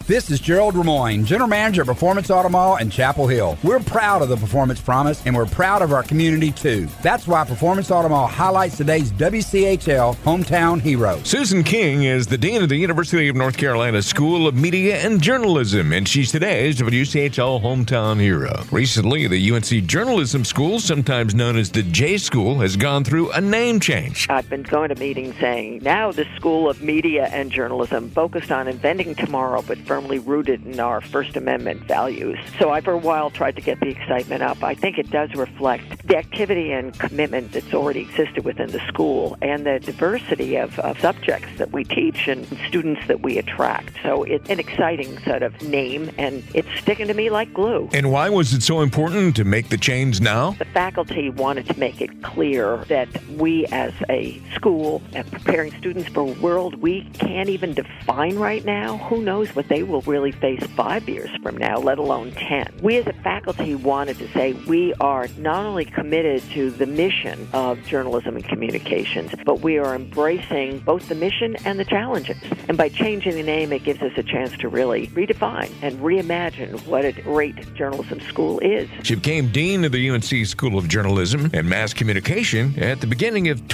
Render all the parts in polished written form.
This is Gerald Ramoyne, General Manager at Performance Auto Mall in Chapel Hill. We're proud of the Performance Promise, and we're proud of our community, too. That's why Performance Auto Mall highlights today's WCHL Hometown Hero. Susan King is the Dean of the University of North Carolina School of Media and Journalism, and she's today's WCHL Hometown Hero. Recently, the UNC Journalism School, sometimes known as the J School, has gone through a name change. I've been going to meetings saying, now the School of Media and Journalism, focused on inventing tomorrow, but firmly rooted in our First Amendment values. So I, for a while, tried to get the excitement up. I think it does reflect the activity and commitment that's already existed within the school and the diversity of subjects that we teach and students that we attract. So it's an exciting sort of name, and it's sticking to me like glue. And why was it so important to make the change now? The faculty wanted to make it clear that we as a school and preparing students for a world we can't even define right now. Who knows what they will really face 5 years from now, let alone 10. We as a faculty wanted to say we are not only committed to the mission of journalism and communications, but we are embracing both the mission and the challenges. And by changing the name, it gives us a chance to really redefine and reimagine what a great journalism school is. She became Dean of the UNC School of Journalism and Mass Communication at the beginning of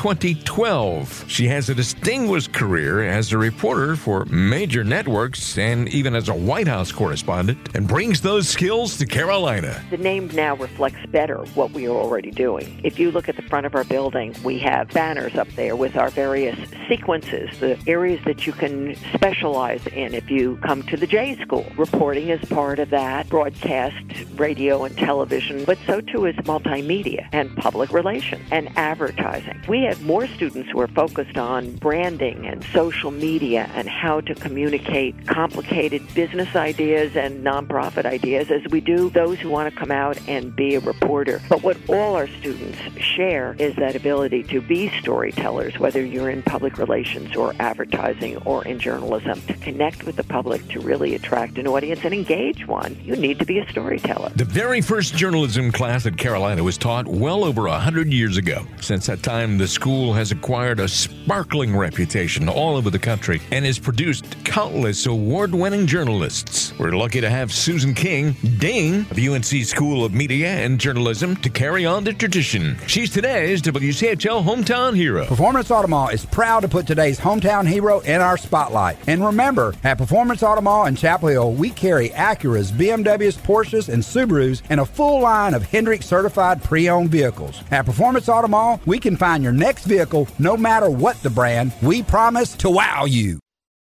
2012. She has a distinguished career as a reporter for major networks and even as a White House correspondent, and brings those skills to Carolina. The name now reflects better what we are already doing. If you look at the front of our building, we have banners up there with our various sequences, the areas that you can specialize in if you come to the J School. Reporting is part of that, broadcast, radio, and television, but so too is multimedia and public relations and advertising. We have more students who are focused on branding and social media and how to communicate complicated business ideas and nonprofit ideas as we do those who want to come out and be a reporter. But what all our students share is that ability to be storytellers, whether you're in public relations or advertising or in journalism, to connect with the public, to really attract an audience and engage one. You need to be a storyteller. The very first journalism class at Carolina was taught well over 100 years ago. Since that time, the school has acquired a sparkling reputation all over the country and has produced countless award-winning journalists. We're lucky to have Susan King, Dean of UNC School of Media and Journalism, to carry on the tradition. She's today's WCHL Hometown Hero. Performance Auto Mall is proud to put today's hometown hero in our spotlight. And remember, at Performance Auto Mall in Chapel Hill, we carry Acuras, BMWs, Porsches, and Subarus, and a full line of Hendrick certified pre-owned vehicles. At Performance Auto Mall, we can find your next vehicle no matter what the brand. We promise to wow you.